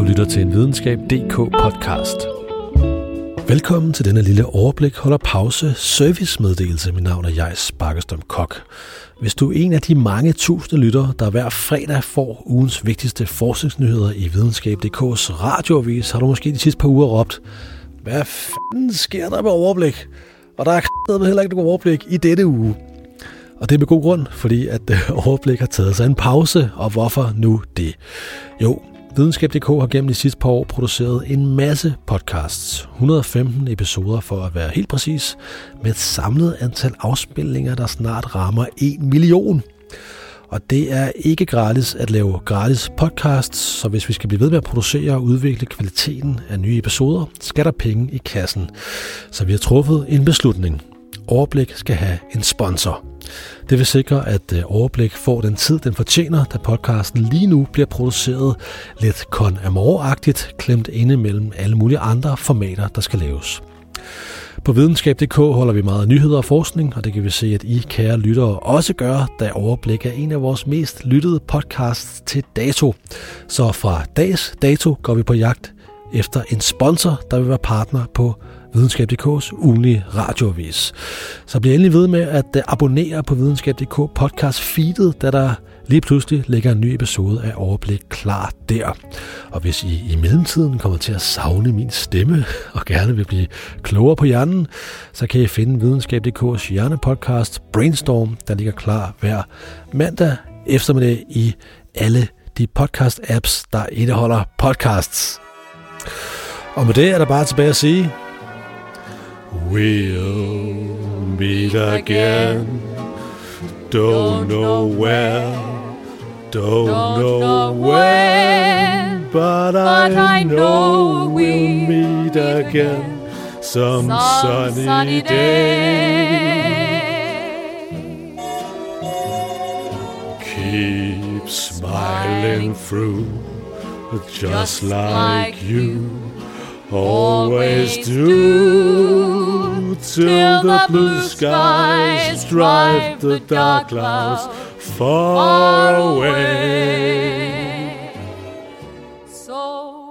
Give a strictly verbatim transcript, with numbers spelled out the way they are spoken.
Du lytter til en videnskab punktum d k podcast. Velkommen til denne lille overblik holder pause servicemeddelelse. Mit navn er Jais Bakkestrøm Kok. Hvis du er en af de mange tusinde lyttere, der hver fredag får ugens vigtigste forskningsnyheder i videnskab punktum d k's radioavis, har du måske de sidste par uger råbt: hvad fanden sker der med overblik? Og der er k***ed heller ikke nogen overblik i dette uge. Og det er med god grund, fordi at overblik har taget sig en pause, og hvorfor nu det? Jo, videnskab punktum d k har gennem de sidste par år produceret en masse podcasts, et hundrede og femten episoder for at være helt præcis, med et samlet antal afspilninger, der snart rammer en million. Og det er ikke gratis at lave gratis podcasts, så hvis vi skal blive ved med at producere og udvikle kvaliteten af nye episoder, skal der penge i kassen. Så vi har truffet en beslutning. Overblik skal have en sponsor. Det vil sikre, at Overblik får den tid, den fortjener, da podcasten lige nu bliver produceret lidt Con Amour-agtigt, klemt inde mellem alle mulige andre formater, der skal laves. På videnskab punktum d k holder vi meget nyheder og forskning, og det kan vi se, at I, kære lyttere, også gør, da Overblik er en af vores mest lyttede podcasts til dato. Så fra dags dato går vi på jagt efter en sponsor, der vil være partner på videnskab punktum d k's ugenlige radioavis. Så bliv endelig ved med at abonnere på videnskab punktum d k podcast feedet, da der lige pludselig ligger en ny episode af Overblik klar der. Og hvis I i mellemtiden kommer til at savne min stemme og gerne vil blive klogere på hjernen, så kan I finde videnskab punktum d k's hjernepodcast Brainstorm, der ligger klar hver mandag eftermiddag i alle de podcast-apps, der indeholder podcasts. Og med det er der bare tilbage at sige: we'll meet again. Don't know where, don't know when, but I know we'll meet again some sunny day. Keep smiling through, just like you always do, till the blue skies drive the dark clouds far away. So